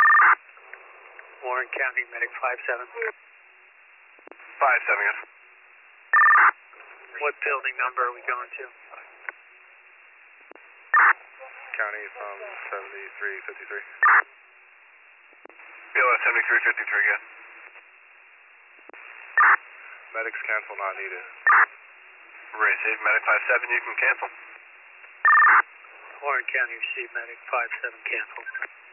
Warren County, medic 57. 57, yes. What building number are we going to? County from 7353. BLS 7353 again. Medics cancel, not needed. Receive medic 57, you can cancel. Warren County, receive medic 57, cancel.